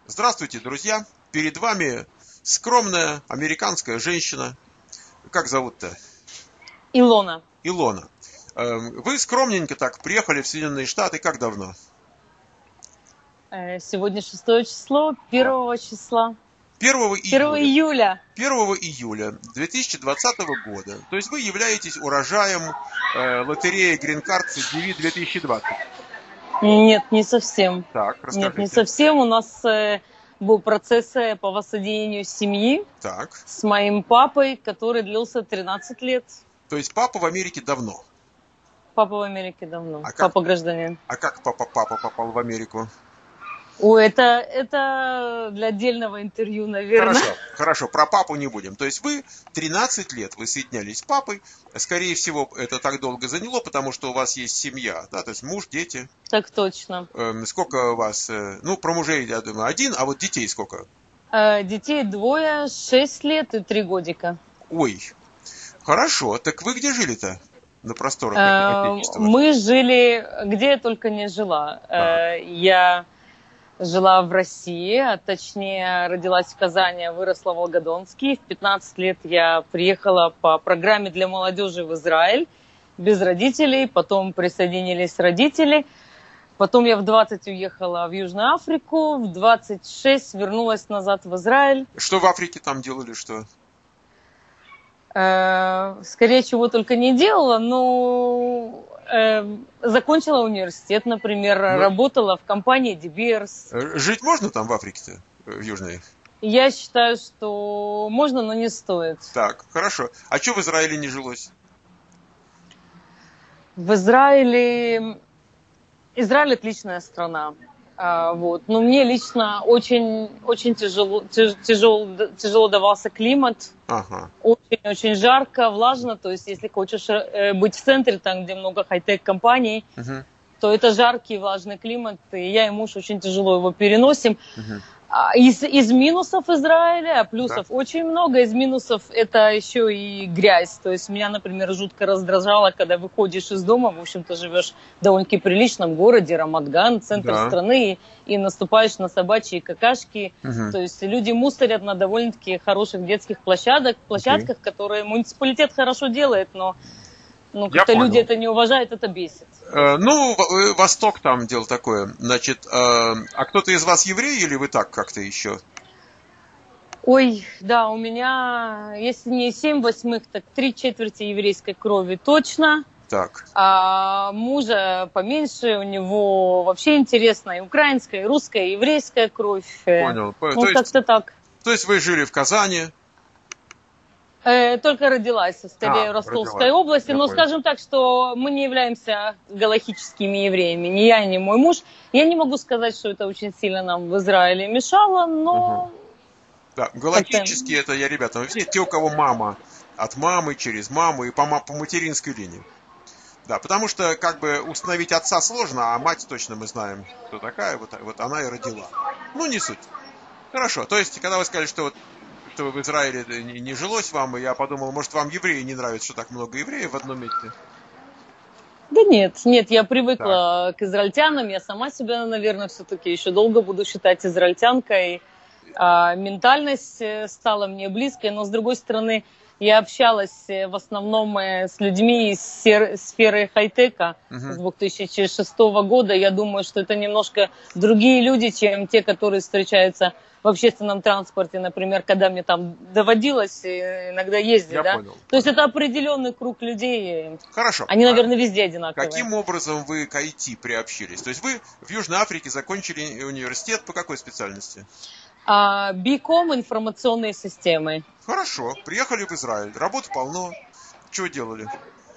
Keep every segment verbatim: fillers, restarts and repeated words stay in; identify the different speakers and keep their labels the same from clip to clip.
Speaker 1: Здравствуйте, друзья! Перед вами скромная американская женщина. Как зовут-то?
Speaker 2: Илона.
Speaker 1: Илона. Эм, Вы скромненько так приехали в Соединенные Штаты. Как давно?
Speaker 2: Э, Сегодня шестое число,
Speaker 1: Да.
Speaker 2: первого числа,
Speaker 1: Первого
Speaker 2: первого
Speaker 1: июля.
Speaker 2: июля.
Speaker 1: Первого июля две тысячи двадцатого года. То есть вы являетесь урожаем э, лотереи Green Card си ди ви две тысячи двадцать.
Speaker 2: Нет, не совсем.
Speaker 1: Так,
Speaker 2: Нет, не
Speaker 1: расскажите.
Speaker 2: совсем. У нас э, был процесс э, по воссоединению семьи
Speaker 1: Так.
Speaker 2: с моим папой, который длился тринадцать лет.
Speaker 1: То есть папа в Америке давно.
Speaker 2: Папа в Америке давно.
Speaker 1: А как,
Speaker 2: Папа гражданин.
Speaker 1: а как папа, папа попал в Америку?
Speaker 2: Ой, это, это для отдельного интервью, наверное.
Speaker 1: Хорошо, хорошо, про папу не будем. То есть вы тринадцать лет, вы соединялись с папой. Скорее всего, это так долго заняло, потому что у вас есть семья, да, то есть муж, дети.
Speaker 2: Так точно.
Speaker 1: Эм, сколько у вас, э, ну, про мужей, я думаю, один, а вот детей сколько?
Speaker 2: Э, Детей двое, шесть лет и три годика.
Speaker 1: Ой, хорошо, так вы где жили-то на просторах
Speaker 2: Э,
Speaker 1: Отечества?
Speaker 2: Мы жили, где я только не жила.
Speaker 1: Так.
Speaker 2: Э, Я жила в России, а точнее родилась в Казани, выросла в Волгодонске. В пятнадцать лет я приехала по программе для молодежи в Израиль без родителей, потом присоединились родители. Потом я в двадцать уехала в Южную Африку, в двадцать шесть вернулась назад в Израиль.
Speaker 1: Что в Африке там делали, что?
Speaker 2: Э, Скорее, чего только не делала, но э, закончила университет, например,
Speaker 1: Ну,
Speaker 2: работала в компании Ди Берс.
Speaker 1: э, жить можно там в Африке-то, э, в Южной?
Speaker 2: Я считаю, что можно, но не стоит.
Speaker 1: Так, хорошо. А что в Израиле не жилось?
Speaker 2: В Израиле... Израиль отличная страна. А, вот. Но мне лично очень, очень тяжело, тяж- тяжело, тяжело давался климат.
Speaker 1: Ага.
Speaker 2: Очень-очень жарко, влажно. То есть, если хочешь э, быть в центре, там, где много хай-тек компаний,
Speaker 1: Угу.
Speaker 2: то это жаркий, влажный климат. И я и муж очень тяжело его переносим.
Speaker 1: Угу.
Speaker 2: А Из, из минусов Израиля, а
Speaker 1: Да.
Speaker 2: плюсов очень много. Из минусов это еще и грязь. То есть меня, например, жутко раздражало, когда выходишь из дома, в общем-то, живешь в довольно-таки приличном городе, Рамадган, центр
Speaker 1: Да.
Speaker 2: страны, и наступаешь на собачьи какашки.
Speaker 1: Угу.
Speaker 2: То есть люди мусорят на довольно-таки хороших детских площадок, площадках, которые муниципалитет хорошо делает, но ну,
Speaker 1: Я
Speaker 2: как-то люди
Speaker 1: понял.
Speaker 2: это не уважают, это бесит.
Speaker 1: Э, Ну, в- э, Восток там дело такое. Значит, э, а кто-то из вас еврей или вы так как-то еще?
Speaker 2: Ой, да, у меня, если не семь восьмых, так три четверти еврейской крови точно.
Speaker 1: Так,
Speaker 2: А мужа поменьше, у него вообще интересная и украинская, и русская, и еврейская кровь. Э,
Speaker 1: понял. По- То
Speaker 2: Ну,
Speaker 1: есть,
Speaker 2: как-то так.
Speaker 1: то есть вы жили в Казани?
Speaker 2: Э, Только родилась, скорее,
Speaker 1: А,
Speaker 2: в Ростовской
Speaker 1: родилась.
Speaker 2: области.
Speaker 1: Я
Speaker 2: Но
Speaker 1: понял.
Speaker 2: скажем так, что мы не являемся галахическими евреями, ни я, ни мой муж. Я не могу сказать, что это очень сильно нам в Израиле мешало, но
Speaker 1: Да,
Speaker 2: как-то...
Speaker 1: галактически это я ребятам объясню. Те, у кого мама от мамы, через маму и по, ма- по материнской линии. Да, потому что как бы установить отца сложно, а мать точно мы знаем, кто такая, вот, вот она и родила. Ну, не суть. Хорошо, то есть, когда вы сказали, что вот что в Израиле не, не жилось вам, и я подумал, может, вам евреи не нравятся, что так много евреев в одном месте?
Speaker 2: Да нет, нет, я
Speaker 1: Так,
Speaker 2: привыкла к израильтянам, я сама себя, наверное, все-таки еще долго буду считать израильтянкой. А, ментальность э, стала мне близкой, но с другой стороны, я общалась э, в основном э, с людьми из сер- сферы хай-тека с
Speaker 1: угу,
Speaker 2: две тысячи шестого года. Я думаю, что это немножко другие люди, чем те, которые встречаются в общественном транспорте, например, когда мне там доводилось э, иногда ездить,
Speaker 1: я
Speaker 2: да.
Speaker 1: понял,
Speaker 2: То есть
Speaker 1: понял.
Speaker 2: это определенный круг людей, э,
Speaker 1: Хорошо.
Speaker 2: они,
Speaker 1: А
Speaker 2: наверное, везде одинаковые.
Speaker 1: каким образом вы к ай ти приобщились? То есть вы в Южной Африке закончили университет по какой специальности?
Speaker 2: А, Би-ком, информационные системы.
Speaker 1: Хорошо, приехали в Израиль, работы полно. Что делали?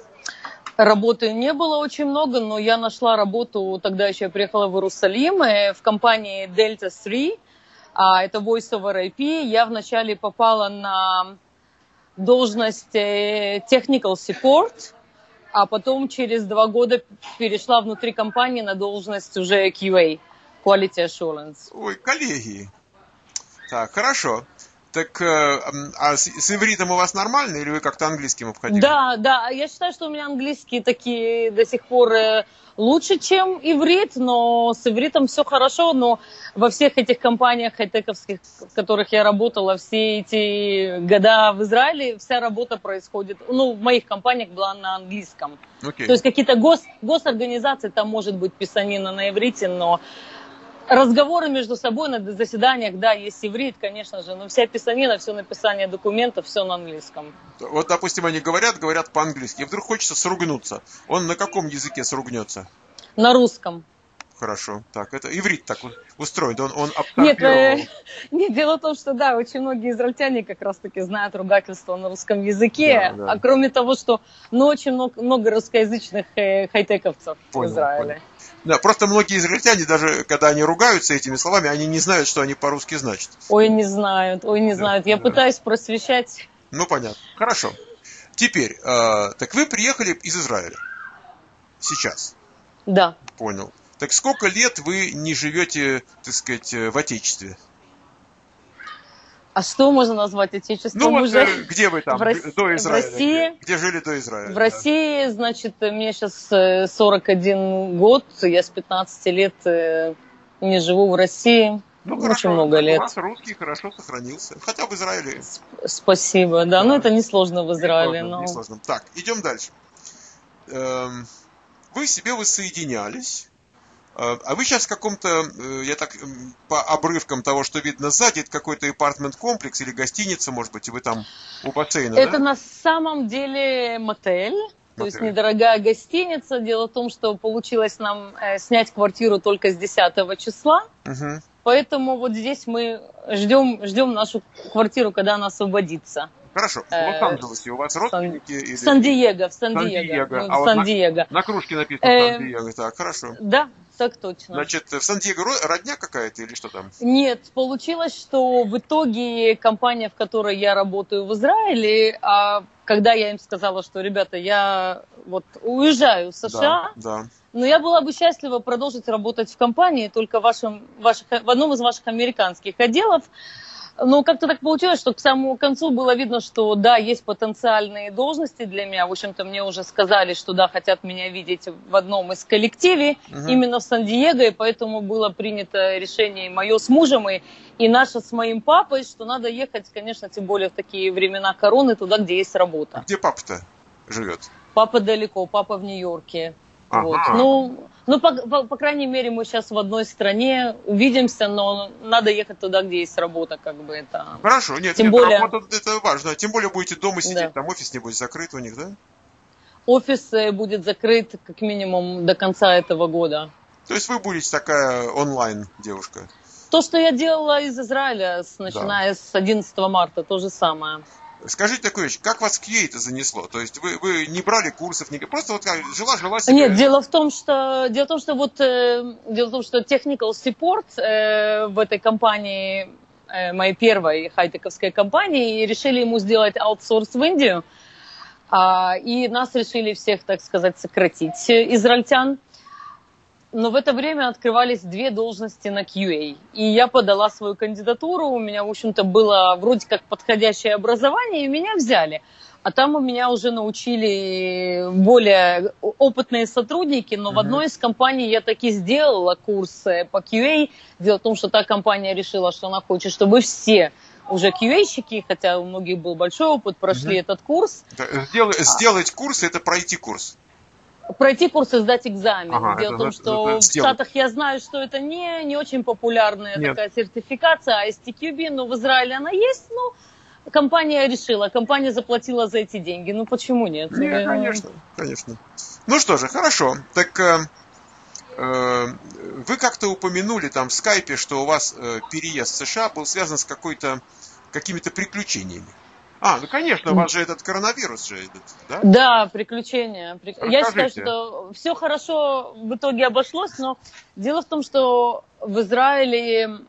Speaker 2: Работы не было очень много, но я нашла работу, тогда еще я приехала в Иерусалим, э, в компании Delta три, а, это Voice over ай пи. Я вначале попала на должность э, Technical Support, а потом через два года перешла внутри компании на должность уже кью эй, Quality Assurance.
Speaker 1: Ой, коллеги. Так, хорошо. Так, а с, с ивритом у вас нормально, или вы как-то английским обходили?
Speaker 2: Да, да, я считаю, что у меня английский такие до сих пор лучше, чем иврит, но с ивритом все хорошо, но во всех этих компаниях хай-тековских, в которых я работала все эти года в Израиле, вся работа происходит, ну, в моих компаниях была на английском.
Speaker 1: Okay.
Speaker 2: То есть какие-то гос, госорганизации, там может быть писанина на иврите, но разговоры между собой на заседаниях, да, есть иврит, конечно же, но вся писанина, все написание документов, все на английском.
Speaker 1: Вот, допустим, они говорят, говорят по-английски, и вдруг хочется сругнуться. Он на каком языке сругнется?
Speaker 2: На русском.
Speaker 1: Хорошо. Так, это иврит так устроен, он, он
Speaker 2: Нет, э, нет, дело в том, что, да, очень многие израильтяне как раз-таки знают ругательство на русском языке, да, да. А кроме того, что, ну, очень много, много русскоязычных э, хай-тековцев в Израиле. Понял.
Speaker 1: Да, просто многие израильтяне, даже когда они ругаются этими словами, они не знают, что они по-русски значат.
Speaker 2: Ой, не знают, ой, не да, знают. Я да. пытаюсь просвещать.
Speaker 1: Ну, понятно. Хорошо. Теперь, э, так вы приехали из Израиля. Сейчас.
Speaker 2: Да.
Speaker 1: Понял. Так сколько лет вы не живете, так сказать, в Отечестве?
Speaker 2: А что можно назвать Отечеством?
Speaker 1: Ну, вот
Speaker 2: уже
Speaker 1: где вы там,
Speaker 2: в Рос...
Speaker 1: до Израиля?
Speaker 2: В России,
Speaker 1: где? где жили до Израиля?
Speaker 2: В да. России, значит, мне сейчас сорок один год, я с пятнадцати лет не живу в России.
Speaker 1: Ну,
Speaker 2: очень
Speaker 1: хорошо,
Speaker 2: много лет.
Speaker 1: У вас русский хорошо сохранился. Хотя в Израиле.
Speaker 2: Спасибо, да, да. Но это несложно в Израиле.
Speaker 1: Не сложно,
Speaker 2: но...
Speaker 1: не сложно. Так, идем дальше. Вы себе воссоединялись. А вы сейчас в каком-то, я так, по обрывкам того, что видно сзади, это какой-то апартмент-комплекс или гостиница, может быть, и вы там у бассейна,
Speaker 2: Это
Speaker 1: да?
Speaker 2: на самом деле мотель, мотель, то есть недорогая гостиница. Дело в том, что получилось нам снять квартиру только с десятого числа, угу. Поэтому вот здесь мы ждем, ждем нашу квартиру, когда она освободится.
Speaker 1: Хорошо. В Лос-Анджелесе у вас родственники?
Speaker 2: Или... В Сан-Диего, в Сан-Диего.
Speaker 1: Сан-Диего.
Speaker 2: А в Сан-Диего.
Speaker 1: Вот на, на кружке написано Сан-Диего, так, хорошо.
Speaker 2: Да, так точно.
Speaker 1: Значит, в Сан-Диего родня какая-то или что там?
Speaker 2: Нет, получилось, что в итоге компания, в которой я работаю в Израиле, а когда я им сказала, что, ребята, я вот уезжаю в США,
Speaker 1: да, да.
Speaker 2: но я была бы счастлива продолжить работать в компании, только в, вашем, ваших, в одном из ваших американских отделов. Но как-то так получилось, что к самому концу было видно, что да, есть потенциальные должности для меня. В общем-то, мне уже сказали, что да, хотят меня видеть в одном из коллективов, угу. именно в Сан-Диего, и поэтому было принято решение мое с мужем и, и наше с моим папой, что надо ехать, конечно, тем более в такие времена короны, туда, где есть работа.
Speaker 1: Где папа-то живет?
Speaker 2: Папа далеко, папа в Нью-Йорке.
Speaker 1: Ага.
Speaker 2: Вот. Ну, ну по, по, по крайней мере, мы сейчас в одной стране увидимся, но надо ехать туда, где есть работа, как бы это.
Speaker 1: Хорошо, нет,
Speaker 2: Тем
Speaker 1: нет,
Speaker 2: более...
Speaker 1: работа это важно. Тем более будете дома сидеть, да. Там офис не будет закрыт у них, да?
Speaker 2: Офис будет закрыт как минимум до конца этого года.
Speaker 1: То есть вы будете такая онлайн девушка?
Speaker 2: То, что я делала из Израиля, с, начиная да. с одиннадцатого марта, то же самое.
Speaker 1: Скажите такую вещь, как вас к ю эй-то занесло? То есть вы, вы не брали курсов, не, просто вот как жила-жила себе?
Speaker 2: Нет, дело в том, что, дело в том, что, вот, э, дело в том, что technical support э, в этой компании, э, моей первой хай-тековской компании, решили ему сделать аутсорс в Индию, э, и нас решили всех, так сказать, сократить, израильтян. Но в это время открывались две должности на кью эй. И я подала свою кандидатуру, у меня, в общем-то, было вроде как подходящее образование, и меня взяли. А там у меня уже научили более опытные сотрудники, но uh-huh. в одной из компаний я таки сделала курс по кью эй. Дело в том, что та компания решила, что она хочет, чтобы все уже кью эй-щики, хотя у многих был большой опыт, прошли uh-huh. этот курс.
Speaker 1: Сдел- сделать курс – это пройти курс.
Speaker 2: Пройти курс и сдать экзамен.
Speaker 1: Ага,
Speaker 2: Дело в том, что в Штатах я знаю, что это не, не очень популярная Нет. такая сертификация ай эс ти кью би, но в Израиле она есть, ну, компания решила, компания заплатила за эти деньги, ну почему нет?
Speaker 1: Нет, конечно, конечно. Ну что же, хорошо, так э, э, вы как-то упомянули там в скайпе, что у вас э, переезд в США был связан с какой-то, какими-то приключениями. А, ну конечно, у вас же этот коронавирус же идет, да?
Speaker 2: Да, приключения.
Speaker 1: Расскажите.
Speaker 2: Я считаю, что все хорошо в итоге обошлось, но дело в том, что в Израиле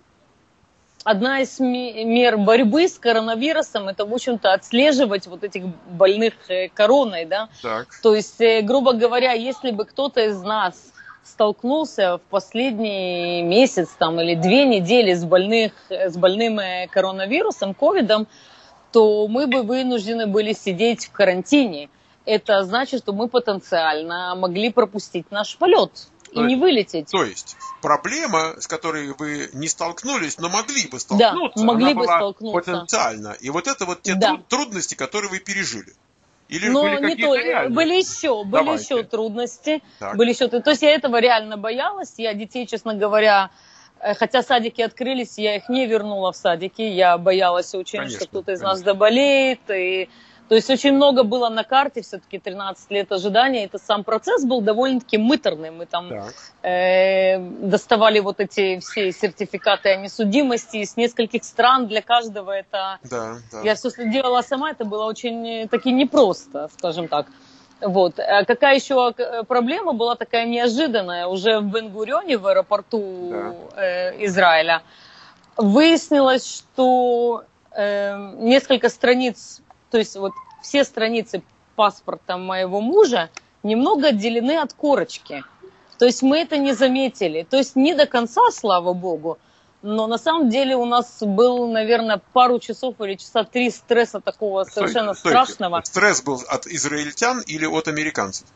Speaker 2: одна из мер борьбы с коронавирусом, это, в общем-то, отслеживать вот этих больных короной, да?
Speaker 1: Так.
Speaker 2: То есть, грубо говоря, если бы кто-то из нас столкнулся в последний месяц там, или две недели с, больных, с больным коронавирусом, ковидом, то мы бы вынуждены были сидеть в карантине. Это значит, что мы потенциально могли пропустить наш полет и не вылететь.
Speaker 1: То есть проблема, с которой вы не столкнулись, но могли бы столкнуться,
Speaker 2: да, могли
Speaker 1: она
Speaker 2: бы
Speaker 1: была
Speaker 2: столкнуться.
Speaker 1: потенциально. И вот это вот те
Speaker 2: да.
Speaker 1: трудности, которые вы пережили. Или
Speaker 2: но
Speaker 1: были
Speaker 2: не
Speaker 1: какие-то
Speaker 2: то,
Speaker 1: реальные?
Speaker 2: были еще, были
Speaker 1: Давайте.
Speaker 2: еще трудности.
Speaker 1: Так.
Speaker 2: Были еще, то есть я этого реально боялась. Я детей, честно говоря, хотя садики открылись, я их не вернула в садики. Я боялась очень,
Speaker 1: конечно,
Speaker 2: что кто-то из
Speaker 1: конечно.
Speaker 2: нас заболеет. И, то есть очень много было на карте, все-таки тринадцать лет ожидания. Это сам процесс был довольно-таки мыторный. Мы там э, доставали вот эти все сертификаты о несудимости из нескольких стран. Для каждого это...
Speaker 1: Да, да.
Speaker 2: Я все делала сама, это было очень таки непросто, скажем так. Вот. А какая еще проблема была такая неожиданная? Уже в Бен-Гурионе, в аэропорту да. э, Израиля, выяснилось, что э, несколько страниц, то есть вот все страницы паспорта моего мужа немного отделены от корочки. То есть мы это не заметили. То есть не до конца, слава богу, но на самом деле у нас был, наверное, пару часов или часа три стресса такого совершенно
Speaker 1: стойте,
Speaker 2: страшного.
Speaker 1: Стойте. Стресс был от израильтян или от американцев?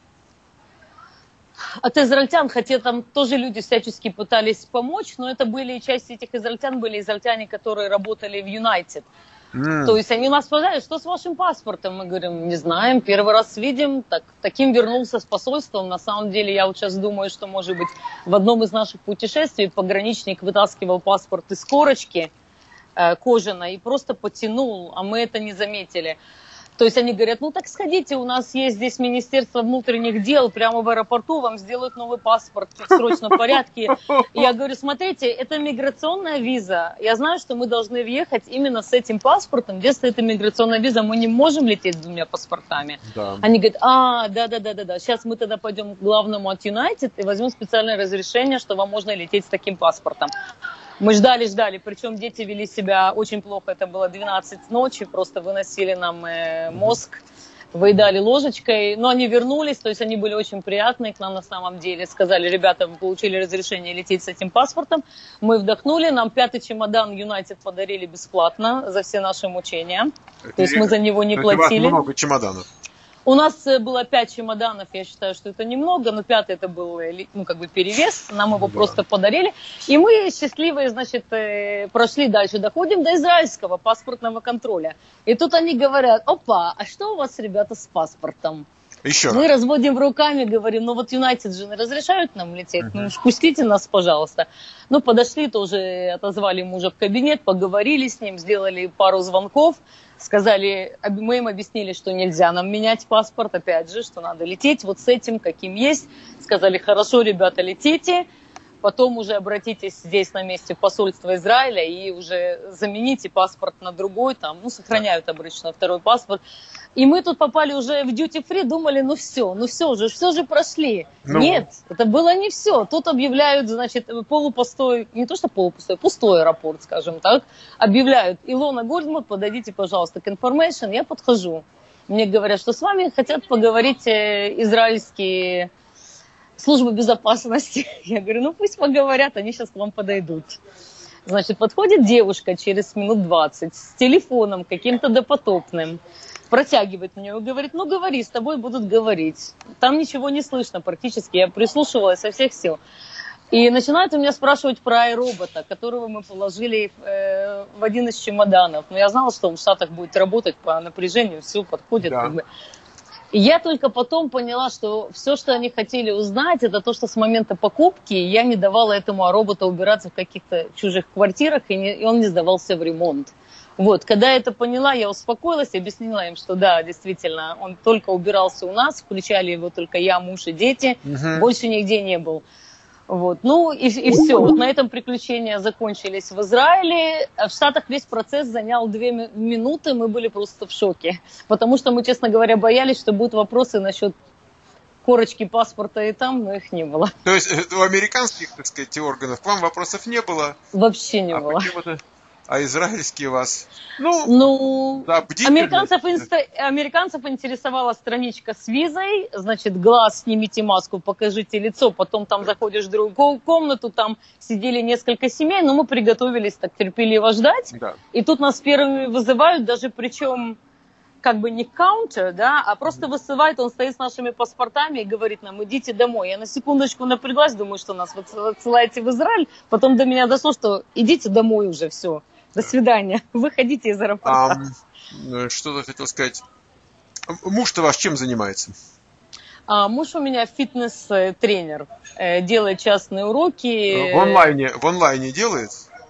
Speaker 2: От израильтян, хотя там тоже люди всячески пытались помочь, но это были, часть этих израильтян были израильтяне, которые работали в United. Mm. То есть они нас спрашивали, что с вашим паспортом? Мы говорим, не знаем, первый раз видим, так, таким вернулся с посольством. На самом деле я вот сейчас думаю, что, может быть, в одном из наших путешествий пограничник вытаскивал паспорт из корочки э, кожаной и просто потянул, а мы это не заметили. То есть они говорят, ну так сходите, у нас есть здесь Министерство внутренних дел, прямо в аэропорту вам сделают новый паспорт в срочном порядке. И я говорю, смотрите, это миграционная виза. Я знаю, что мы должны въехать именно с этим паспортом. Где стоит миграционная виза, мы не можем лететь с двумя паспортами.
Speaker 1: Да.
Speaker 2: Они говорят, а, да-да-да-да, сейчас мы тогда пойдем к главному от United и возьмем специальное разрешение, что вам можно лететь с таким паспортом. Мы ждали, ждали, причем дети вели себя очень плохо, это было двенадцать ночи, просто выносили нам э, мозг, выедали ложечкой, но они вернулись, то есть они были очень приятные к нам на самом деле, сказали, ребята, вы получили разрешение лететь с этим паспортом, мы вдохнули, нам пятый чемодан United подарили бесплатно за все наши мучения, это то есть мы за него не платили.
Speaker 1: У вас много чемоданов.
Speaker 2: У нас было пять чемоданов, я считаю, что это немного, но пятый это был, ну, как бы перевес, нам его да. просто подарили. И мы счастливые, значит, прошли дальше, доходим до израильского паспортного контроля. И тут они говорят, опа, а что у вас, ребята, с паспортом?
Speaker 1: Еще
Speaker 2: мы
Speaker 1: раз.
Speaker 2: разводим руками, говорим, ну вот United же не разрешают нам лететь, uh-huh. ну пустите нас, пожалуйста. Ну, подошли, тоже отозвали мужа в кабинет, поговорили с ним, сделали пару звонков. Сказали, мы им объяснили, что нельзя нам менять паспорт, опять же, что надо лететь вот с этим, каким есть. Сказали, хорошо, ребята, летите, потом уже обратитесь здесь на месте в посольство Израиля и уже замените паспорт на другой, там, ну, сохраняют обычно второй паспорт. И мы тут попали уже в duty free, думали, ну все, ну все же, все же прошли. Ну. Нет, это было не все. Тут объявляют, значит, полупустой, не то что полупустой, пустой аэропорт, скажем так, объявляют, Илона Гольдман, подойдите, пожалуйста, к information, я подхожу. Мне говорят, что с вами хотят поговорить израильские службы безопасности. Я говорю, ну пусть поговорят, они сейчас к вам подойдут. Значит, подходит девушка через минут двадцать с телефоном каким-то допотопным, протягивает мне и говорит, ну говори, с тобой будут говорить. Там ничего не слышно практически, я прислушивалась со всех сил. И начинают у меня спрашивать про iRobot, которого мы положили э, в один из чемоданов. Но я знала, что он в Штатах будет работать по напряжению, все подходит. Да. Как бы. И я только потом поняла, что все, что они хотели узнать, это то, что с момента покупки я не давала этому iRobot убираться в каких-то чужих квартирах, и, не, и он не сдавался в ремонт. Вот, когда я это поняла, я успокоилась и объяснила им, что да, действительно, он только убирался у нас, включали его только я, муж и дети, угу. больше нигде не был. Вот, ну и, и все, вот на этом приключения закончились в Израиле. В Штатах весь процесс занял две минуты, мы были просто в шоке, потому что мы, честно говоря, боялись, что будут вопросы насчет корочки паспорта и там, но их не было.
Speaker 1: То есть у американских, так сказать, органов к вам вопросов не было?
Speaker 2: Вообще не
Speaker 1: а
Speaker 2: было.
Speaker 1: Почему-то... а израильские вас, ну,
Speaker 2: Ну,
Speaker 1: да, бдительны.
Speaker 2: американцев, инста... американцев интересовала страничка с визой, значит, глаз, снимите маску, покажите лицо, потом там заходишь в другую комнату, там сидели несколько семей, но мы приготовились так терпеливо ждать,
Speaker 1: Да.
Speaker 2: и тут нас первыми вызывают, даже причем как бы не каунтер, да, а просто высылает, он стоит с нашими паспортами и говорит нам, идите домой. Я на секундочку напряглась, думаю, что нас отсылаете в Израиль, потом до меня дошло, что идите домой уже, все, до свидания, выходите из аэропорта.
Speaker 1: А, что-то хотел сказать. Муж-то ваш чем занимается?
Speaker 2: А муж у меня фитнес-тренер, делает частные уроки.
Speaker 1: В онлайне, в онлайне делает?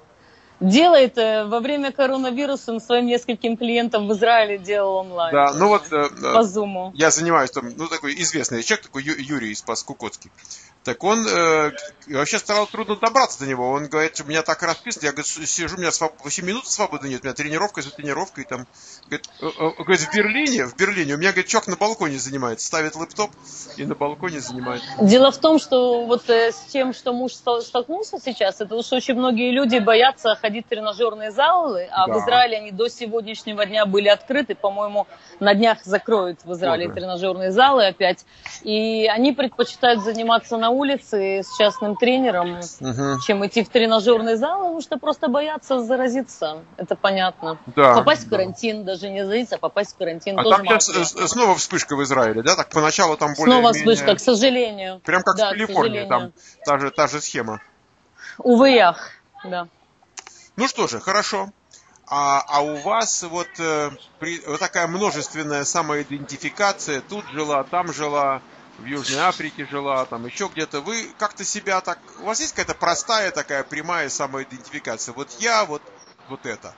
Speaker 2: Делает во время коронавируса своим нескольким клиентам в Израиле делал онлайн.
Speaker 1: Да, ну вот
Speaker 2: по Zoom.
Speaker 1: Я занимаюсь там, ну такой известный человек, такой Юрий Спас-Кукоцкий. Так он, э, вообще стало трудно добраться до него. Он говорит, что у меня так расписано, я говорит, сижу, у меня своб... восемь минут свободы нет, у меня тренировка за тренировкой. Там, говорит, э, э, говорит, в Берлине, в Берлине у меня, говорит, чувак на балконе занимается, ставит лэптоп и на балконе занимается.
Speaker 2: Дело в том, что вот э, с тем, что муж столкнулся сейчас, это что очень многие люди боятся ходить в тренажерные залы, а да. В Израиле они до сегодняшнего дня были открыты, по-моему, на днях закроют в Израиле Ой, тренажерные залы опять, и они предпочитают заниматься на улице с частным тренером, угу. чем идти в тренажерный зал, потому что просто боятся заразиться, это понятно. Да, попасть в карантин, да. даже не заразиться, а попасть в карантин
Speaker 1: а
Speaker 2: тоже
Speaker 1: там сейчас снова вспышка в Израиле, да? Так поначалу там более
Speaker 2: Снова вспышка, к сожалению.
Speaker 1: Прям как
Speaker 2: да,
Speaker 1: в Калифорнии, там та же, та же схема.
Speaker 2: Увы, ях, да.
Speaker 1: Ну что же, хорошо. А, а у вас вот, э, при, вот такая множественная самоидентификация, тут жила, там жила, в Южной Африке жила, там еще где-то. Вы как-то себя так... У вас есть какая-то простая такая прямая самоидентификация? Вот я, вот, вот это.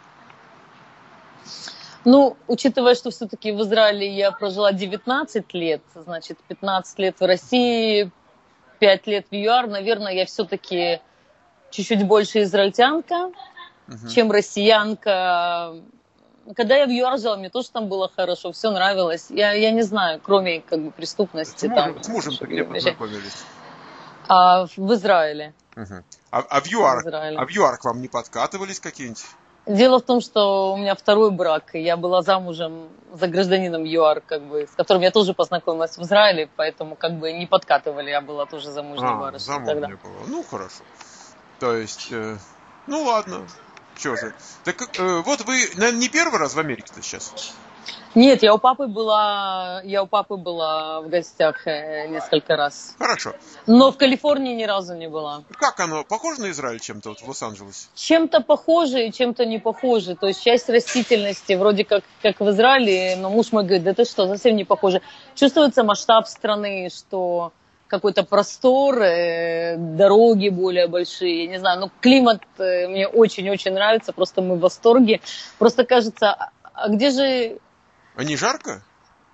Speaker 2: Ну, учитывая, что все-таки в Израиле я прожила девятнадцать лет, значит, пятнадцать лет в России, пять лет в ЮАР, наверное, я все-таки чуть-чуть больше израильтянка, угу. чем россиянка. Когда я в ЮАР жила, мне тоже там было хорошо, все нравилось. Я, я не знаю, кроме как бы преступности.
Speaker 1: С мужем, с мужем-то где познакомились?
Speaker 2: А, в Израиле.
Speaker 1: Угу. А, а, в ЮАР, в а в ЮАР к вам не подкатывались какие-нибудь?
Speaker 2: Дело в том, что у меня второй брак, и я была замужем за гражданином ЮАР, как бы, с которым я тоже познакомилась в Израиле, поэтому как бы не подкатывали, я была тоже замужней
Speaker 1: а,
Speaker 2: барышней
Speaker 1: тогда. Была. Ну, хорошо. То есть, э, ну ладно, что же. Так э, вот вы, наверное, не первый раз в Америке-то сейчас?
Speaker 2: Нет, я у папы была, я у папы была в гостях несколько раз.
Speaker 1: Хорошо.
Speaker 2: Но в Калифорнии ни разу не была.
Speaker 1: Как оно? Похоже на Израиль чем-то вот в Лос-Анджелесе?
Speaker 2: Чем-то похоже и чем-то не похоже. То есть часть растительности вроде как, как в Израиле, но муж мой говорит, да ты что, совсем не похоже. Чувствуется масштаб страны, что какой-то простор, дороги более большие, я не знаю, но климат мне очень-очень нравится, просто мы в восторге. Просто кажется, а где же...
Speaker 1: А не жарко?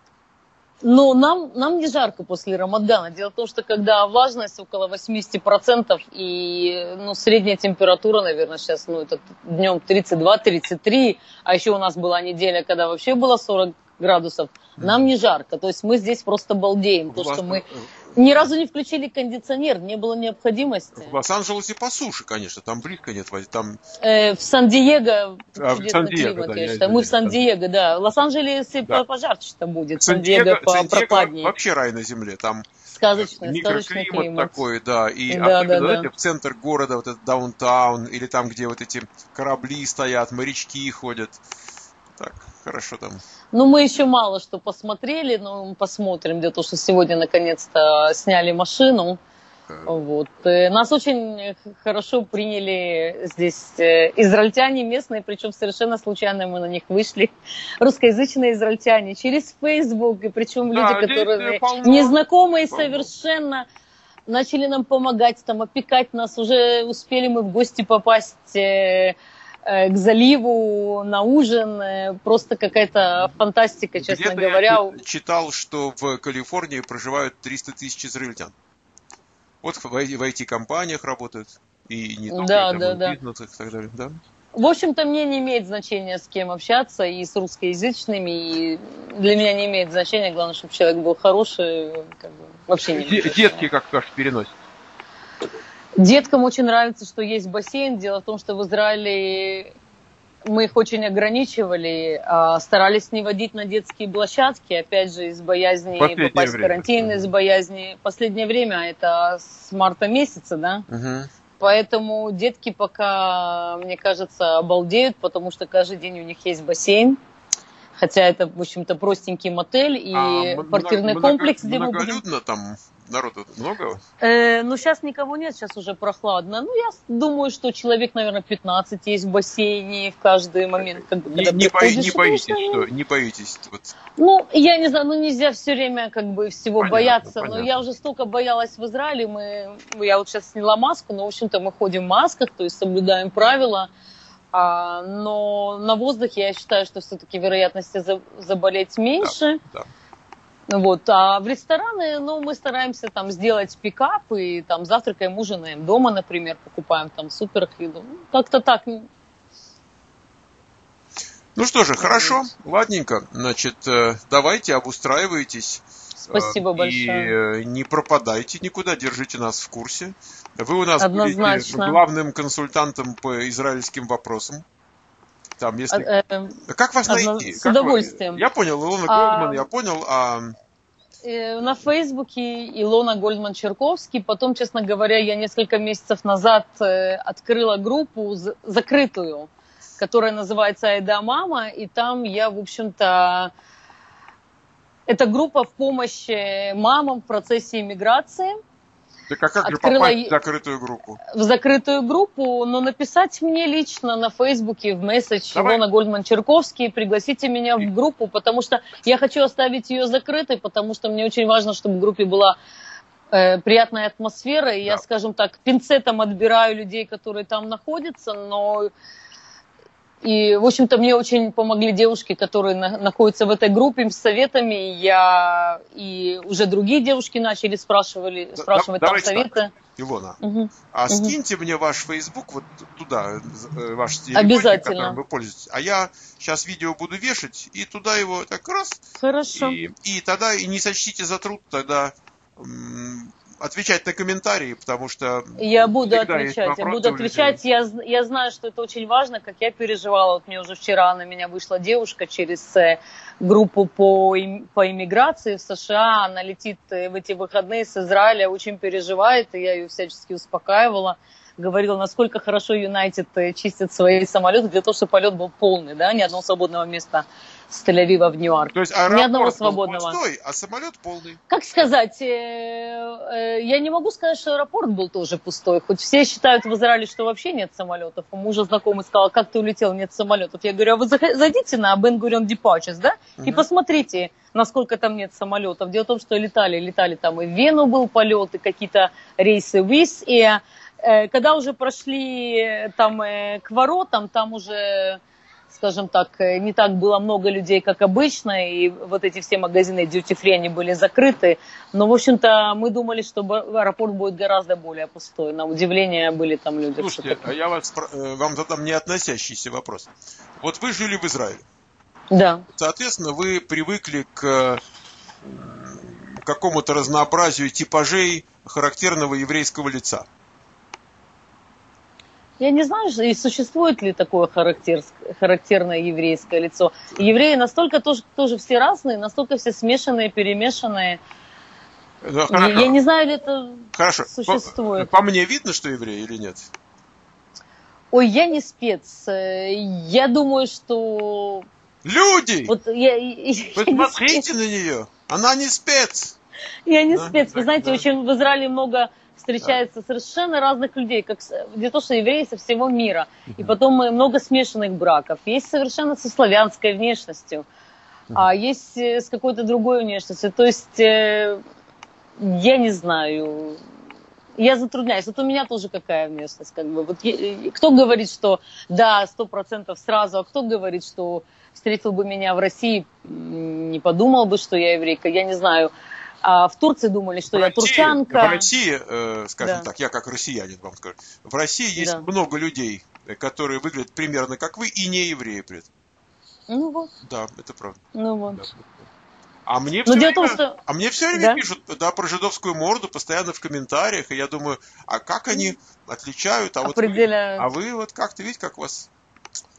Speaker 2: Ну, нам, нам не жарко после Рамадана. Дело в том, что когда влажность около восемьдесят процентов и ну, средняя температура, наверное, сейчас ну, это днем тридцать два тридцать три, а еще у нас была неделя, когда вообще было сорок градусов, нам не жарко. То есть мы здесь просто балдеем. То, что мы ни разу не включили кондиционер, не было необходимости.
Speaker 1: В Лос-Анджелесе по суше, конечно, там близко нет воды. Там...
Speaker 2: Э, в Сан-Диего
Speaker 1: а, в Сан-Диего,
Speaker 2: климат,
Speaker 1: да,
Speaker 2: я считаю. Мы в Сан-Диего, да. В Лос-Анджелесе да. пожарче-то будет. Сан-Диего попрохладнее.
Speaker 1: Вообще рай на земле. Там
Speaker 2: сказочный, сказочный климат.
Speaker 1: Такой, да. И
Speaker 2: да,
Speaker 1: особенно,
Speaker 2: да,
Speaker 1: знаете,
Speaker 2: да.
Speaker 1: в центр города, вот этот даунтаун, или там, где вот эти корабли стоят, морячки ходят. Так, хорошо там.
Speaker 2: Ну, мы еще мало что посмотрели, но посмотрим, где-то, что сегодня наконец-то сняли машину. Вот. Нас очень хорошо приняли здесь израильтяне местные, причем совершенно случайно мы на них вышли. Русскоязычные израильтяне через Facebook, и причем да, люди, которые полно, незнакомые полно. Совершенно, начали нам помогать, там, опекать нас. Уже успели мы в гости попасть к заливу на ужин, просто какая-то фантастика, честно
Speaker 1: Где-то
Speaker 2: говоря.
Speaker 1: Я читал, что в Калифорнии проживают триста тысяч израильтян. Вот в ай ти-компаниях работают, и не только,
Speaker 2: да,
Speaker 1: там,
Speaker 2: да,
Speaker 1: и в
Speaker 2: да.
Speaker 1: бизнесах и так далее, да?
Speaker 2: В общем-то, мне не имеет значения, с кем общаться, и с русскоязычными, и для меня не имеет значения, главное, чтобы человек был хороший, как бы, вообще не имеет значения.
Speaker 1: Детки как, как переносят?
Speaker 2: Деткам очень нравится, что есть бассейн. Дело в том, что в Израиле мы их очень ограничивали, старались не водить на детские площадки, опять же, из боязни
Speaker 1: Последнее
Speaker 2: попасть в
Speaker 1: время.
Speaker 2: карантин, из боязни... Последнее время, это с марта месяца, да?
Speaker 1: Угу.
Speaker 2: Поэтому детки пока, мне кажется, обалдеют, потому что каждый день у них есть бассейн. Хотя это, в общем-то, простенький мотель и
Speaker 1: а
Speaker 2: квартирный
Speaker 1: много,
Speaker 2: комплекс,
Speaker 1: много,
Speaker 2: где мы будем...
Speaker 1: Многолюдно там? Народу много?
Speaker 2: Э, ну, сейчас никого нет, сейчас уже прохладно. Ну, я думаю, что человек, наверное, пятнадцать есть в бассейне в каждый момент, когда
Speaker 1: не, не,
Speaker 2: приходишь.
Speaker 1: бои, не боитесь,
Speaker 2: конечно,
Speaker 1: что? Не боитесь? Вот.
Speaker 2: Ну, я не знаю, ну, нельзя все время как бы всего
Speaker 1: Понятно,
Speaker 2: бояться.
Speaker 1: понятно.
Speaker 2: Но я уже столько боялась в Израиле. Мы, я вот сейчас сняла маску, но, в общем-то, мы ходим в масках, то есть соблюдаем правила. А, но на воздухе я считаю, что все-таки вероятности заболеть меньше.
Speaker 1: Да, да.
Speaker 2: Вот. А в рестораны, ну, мы стараемся там сделать пикап и там завтракаем, ужинаем дома, например, покупаем там супер еду. Как-то так.
Speaker 1: Ну что же, хорошо, ладненько. Значит, давайте, обустраивайтесь.
Speaker 2: Спасибо
Speaker 1: и
Speaker 2: большое.
Speaker 1: И не пропадайте никуда, держите нас в курсе. Вы у нас
Speaker 2: Однозначно.
Speaker 1: будете главным консультантом по израильским вопросам. Там, если... а, э, как вас
Speaker 2: одно...
Speaker 1: найти?
Speaker 2: С
Speaker 1: как
Speaker 2: удовольствием.
Speaker 1: Вы... Я понял, Илона а... Гольдман, я понял. А...
Speaker 2: На Фейсбуке Илона Гольдман-Черковский. Потом, честно говоря, я несколько месяцев назад открыла группу закрытую, которая называется «Айда Мама». И там я, в общем-то... Это группа в помощь мамам в процессе иммиграции.
Speaker 1: Так а как же попасть в закрытую группу?
Speaker 2: В закрытую группу, но написать мне лично на Фейсбуке, в месседж Илона Гольдман-Черковский, пригласите меня в группу, потому что я хочу оставить ее закрытой, потому что мне очень важно, чтобы в группе была э, приятная атмосфера, и да. Я, скажем так, пинцетом отбираю людей, которые там находятся, но... И, в общем-то, мне очень помогли девушки, которые на, находятся в этой группе, с советами. Я и уже другие девушки начали спрашивали, спрашивать там советы. Так,
Speaker 1: Илона, угу. а угу. скиньте мне ваш Facebook вот туда, ваш
Speaker 2: телефон,
Speaker 1: которым вы пользуетесь. А я сейчас видео буду вешать, и туда его так раз.
Speaker 2: Хорошо.
Speaker 1: И, и тогда, и не сочтите за труд, тогда... М- отвечать на комментарии, потому что...
Speaker 2: Я буду отвечать, я буду отвечать. Я, я знаю, что это очень важно, как я переживала. Вот мне уже вчера на меня вышла девушка через группу по, по иммиграции в США. Она летит в эти выходные с Израиля, очень переживает, и я ее всячески успокаивала. Говорила, насколько хорошо Юнайтед чистит свои самолеты для того, чтобы полет был полный, да, ни одного свободного места с Тель-Авива в Ньюарк.
Speaker 1: То есть
Speaker 2: ни одного свободного.
Speaker 1: Пустой, а самолет полный.
Speaker 2: Как сказать, я не могу сказать, что аэропорт был тоже пустой. Хоть все считают в Израиле, что вообще нет самолетов. У мужа знакомый сказал, как ты улетел, нет самолетов. Я говорю, а вы зайдите на Ben Gurion Departures, да, угу. и посмотрите, насколько там нет самолетов. Дело в том, что летали, летали там и в Вену был полет, и какие-то рейсы в Wizz Air. Когда уже прошли там к воротам, там уже, скажем так, не так было много людей, как обычно, и вот эти все магазины duty-free, они были закрыты. Но, в общем-то, мы думали, что аэропорт будет гораздо более пустой. На удивление были там люди.
Speaker 1: Слушайте, а я вас, вам задам не относящийся вопрос. Вот вы жили в Израиле.
Speaker 2: Да.
Speaker 1: Соответственно, вы привыкли к какому-то разнообразию типажей характерного еврейского лица.
Speaker 2: Я не знаю, и существует ли такое характер, характерное еврейское лицо. Евреи настолько тоже, тоже все разные, настолько все смешанные, перемешанные.
Speaker 1: Ну,
Speaker 2: я не знаю, ли это
Speaker 1: хорошо.
Speaker 2: существует.
Speaker 1: По, по мне видно, что евреи или нет?
Speaker 2: Ой, я не спец. Я думаю, что...
Speaker 1: Люди!
Speaker 2: Вот я,
Speaker 1: Вы смотрите на нее. Она не спец.
Speaker 2: Я не да? спец. Вы знаете, да. очень в Израиле много... встречается совершенно разных людей, как не то что евреи со всего мира. Uh-huh. И потом много смешанных браков. Есть совершенно со славянской внешностью, uh-huh. а есть с какой-то другой внешностью. То есть, э, я не знаю, я затрудняюсь. Вот у меня тоже какая внешность. Как бы. Вот, кто говорит, что да, сто процентов сразу, а кто говорит, что встретил бы меня в России, не подумал бы, что я еврейка, я не знаю. А в Турции думали, что
Speaker 1: в
Speaker 2: я
Speaker 1: России,
Speaker 2: турчанка.
Speaker 1: В России, э, скажем да. так, я как россиянин вам скажу, в России есть да. много людей, которые выглядят примерно как вы, и не евреи при этом.
Speaker 2: Ну вот.
Speaker 1: Да, это правда.
Speaker 2: Ну вот. Да.
Speaker 1: А мне все время, том, что... а мне все время да? пишут да, про жидовскую морду, постоянно в комментариях, и я думаю, а как они отличают, а, вот вы, а вы вот как-то, видите, как у вас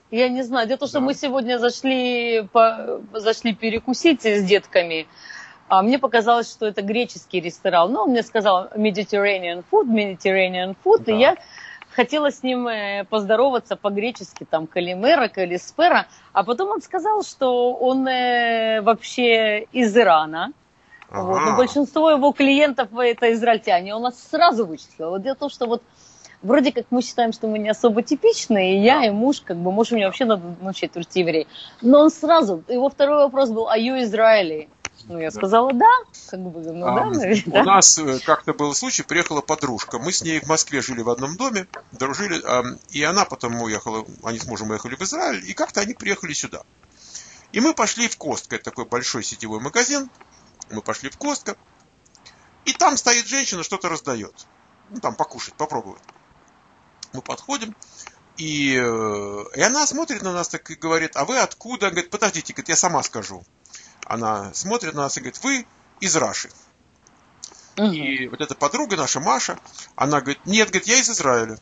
Speaker 2: Я не знаю. Дело в том, что
Speaker 1: Да.
Speaker 2: мы сегодня зашли, по, зашли перекусить с детками, а мне показалось, что это греческий ресторан. Но он мне сказал Mediterranean food, Mediterranean food,
Speaker 1: Да.
Speaker 2: и я хотела с ним поздороваться по-гречески, там, калимера, калиспера, а потом он сказал, что он э, вообще из Ирана.
Speaker 1: Ага.
Speaker 2: Вот. Но большинство его клиентов это израильтяне. Он нас сразу вычислил. Вот дело в том, что вот вроде как мы считаем, что мы не особо типичные, и я, и муж, как бы, муж у меня вообще надо научить русский еврей. Но он сразу, его второй вопрос был, а you Израили? Ну, я сказала, да, как бы, ну
Speaker 1: А,
Speaker 2: да,
Speaker 1: у
Speaker 2: наверное.
Speaker 1: нас э, как-то был случай, приехала подружка. Мы с ней в Москве жили в одном доме, дружили, а, и она потом уехала, они с мужем уехали в Израиль, и как-то они приехали сюда. И мы пошли в Костко, это такой большой сетевой магазин, мы пошли в Костко, и там стоит женщина, что-то раздает. Ну, там покушать, попробовать. Мы подходим, и, э, и она смотрит на нас так и говорит, а вы откуда? Говорит, подождите, говорит, я сама скажу. Она смотрит на нас и говорит, вы из Раши.
Speaker 2: Угу.
Speaker 1: И вот эта подруга наша, Маша, она говорит, нет, говорит, я из Израиля.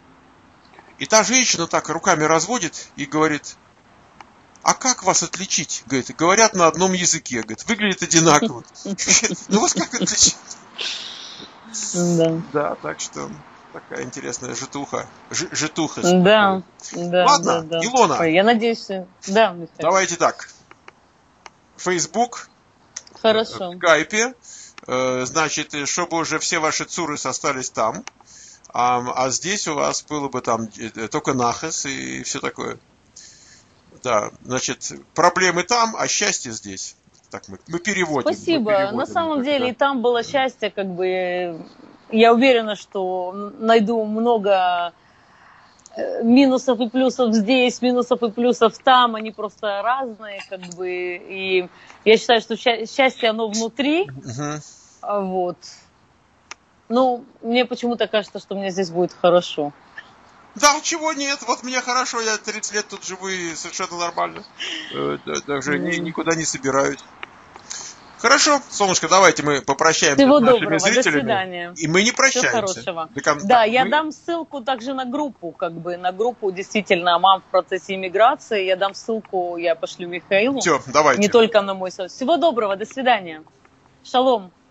Speaker 1: И та женщина так руками разводит и говорит, а как вас отличить? Говорит, говорят на одном языке, говорит, выглядит одинаково. Ну вас как отличить?
Speaker 2: Да.
Speaker 1: Да, так что такая интересная житуха. Ж- житуха.
Speaker 2: Да, да,
Speaker 1: Ладно,
Speaker 2: да, да.
Speaker 1: Илона.
Speaker 2: Ой, я надеюсь, что... Да, Михаил.
Speaker 1: Давайте так. Facebook,
Speaker 2: Хорошо.
Speaker 1: в Скайпе, э, значит, чтобы уже все ваши цуры остались там, а, а здесь у вас было бы там э, только нахас и все такое. Да, значит, проблемы там, а счастье здесь. Так мы, мы переводим.
Speaker 2: Спасибо.
Speaker 1: Мы переводим,
Speaker 2: На самом
Speaker 1: так,
Speaker 2: деле
Speaker 1: да.
Speaker 2: и там было счастье, как бы. Я уверена, что найду много э, минусов и плюсов здесь, минусов и плюсов там. Они просто разные, как бы. И я считаю, что ща- счастье оно внутри.
Speaker 1: Мгм.
Speaker 2: А Вот. Ну, мне почему-то кажется, что мне здесь будет хорошо.
Speaker 1: Да, чего нет, вот мне хорошо, я тридцать лет тут живу и совершенно нормально. Э, да- Даже ни-
Speaker 2: М.
Speaker 1: никуда не собираюсь. Хорошо, солнышко, давайте мы попрощаемся
Speaker 2: Всего
Speaker 1: с нашими
Speaker 2: доброго, до
Speaker 1: зрителями.
Speaker 2: свидания.
Speaker 1: И мы не
Speaker 2: Всего
Speaker 1: прощаемся.
Speaker 2: хорошего.
Speaker 1: До кон-
Speaker 2: Да,
Speaker 1: так,
Speaker 2: я
Speaker 1: мы-
Speaker 2: дам ссылку также на группу, как бы на группу действительно «Мам в процессе иммиграции». Я дам ссылку, я пошлю Михаилу.
Speaker 1: Все, давайте.
Speaker 2: Не только на мой сайт. Всего доброго, до свидания. Шалом.